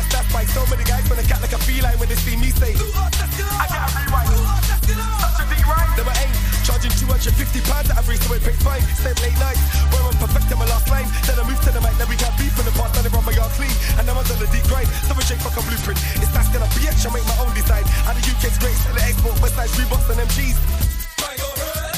that's why so many guys wanna cat like a feline when they see me say, I get a rewind. Such a big rhyme. Never ain't charging £250 at every so it pays fine. Same late nights, where I'm perfecting my last line. Then I move to the mic, then we got beef in the past, then I run my yard clean. And now I'm on the deep grind, so we shake fuck a blueprint. It's that's gonna be it, I make my own design. And the UK's great, sell the export, West Side's Reeboks and MGs.